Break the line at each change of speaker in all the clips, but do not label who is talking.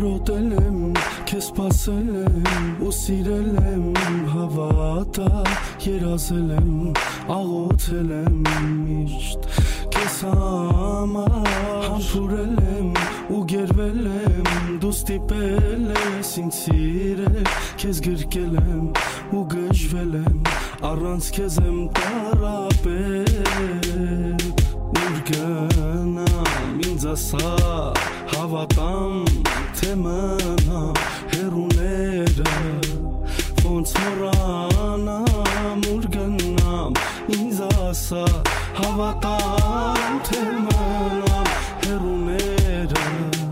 կարոտել եմ, քեզ սպասել եմ ու սիրել եմ, հավատա երազել եմ, աղոթել եմ միշտ քեզ համար, համբուրել եմ ու գերվել եմ, դու ստիպել ես ինձ սիրել, քեզ գրկել եմ ու գժվել եմ, առանց քեզ եմ տառապել, ուր գնամ ինձ ասա, հավատամ թե մնամ հեռուները, ոնց մոռանամ ուր գնամ ինձ ասա, հավատամ թե մնամ հեռուները,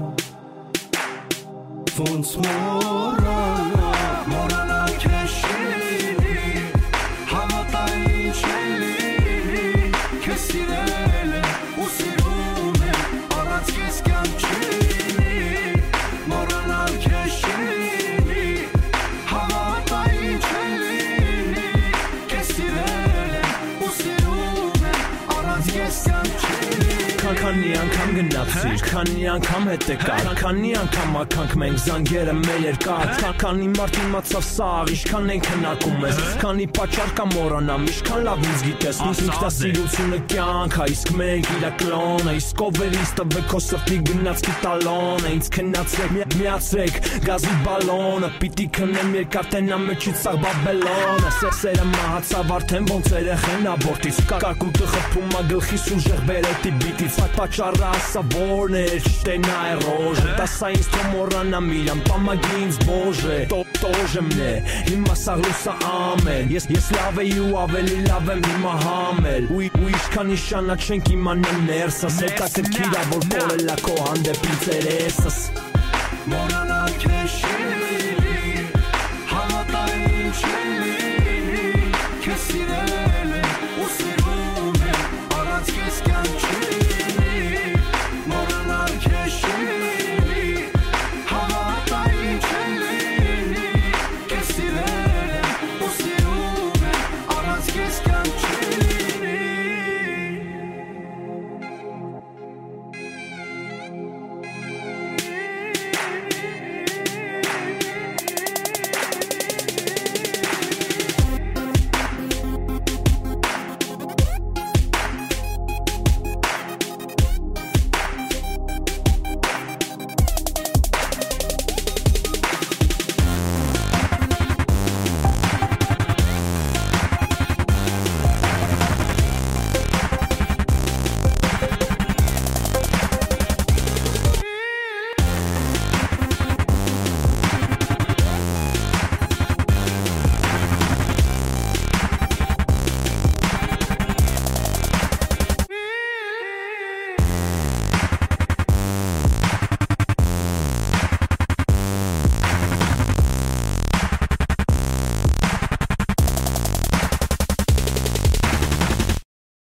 ոնց մոռանամ քեզ շիլի, հավատա ինչ էլի, քեզ սիրել եմ ու սիրում եմ, առանց քեզ կյանք չի, մոռանալ քեզ շիլի, հավատա ինչ էլի, քեզ սիրել եմ ու սիրում եմ, առանց քեզ կյանք չի. Քանի անգամ գնացիր, քանի անգամ հետ եկար, քանի անգամ ականք մենք զանգերը մեր երկար, քանի մարդ իմացավ սաղ, ինչքան ենք հնակում ես, քանի պատճառ կա մոռանամ, ինչքան լավ ինձ գիտես, ինքնասիրությունը կյանք ա, իսկ մենք իրա կլոնը, իսկ ով էր ինձ տվեք քո սրտի գնացքի տալոնը, ինձ քնացրեք, միացրեք գազի բալոնը, պիտի քնեմ երկար տենամ մեջից սաղ բաբելոնը, սերը մահացավ արդեն ոնց երեխեն աբորտից, կարկուտը խփում ա գլխիս ուժեղ բերետի բիտից, պատճառը ասա որն էր, ճիշտ է նա է ռոժը, տասա ինձ թո մոռանամ իրան, պամագի ինձ բոժը, տոժը մնե, հիմա սաղ լուսա ամել, ես լավ էի ու ավելի լավ եմ հիմա համել, ու ինչքան նշանա չենք իմանա ներսս, հետաքրքիր ա որ բոլելա քո հանդեպ ինձ երեսս, մոռանալ քեզ